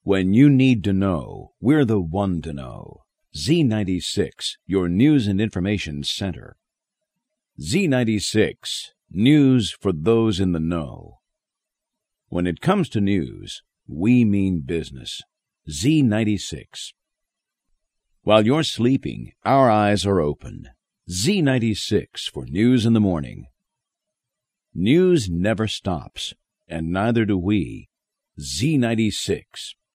When you need to know, we're the one to know. Z96, your news and information center. Z96, news for those in the know. When it comes to news, we mean business. Z96. While you're sleeping, our eyes are open. Z96 for news in the morning. News never stops, and neither do we. Z96.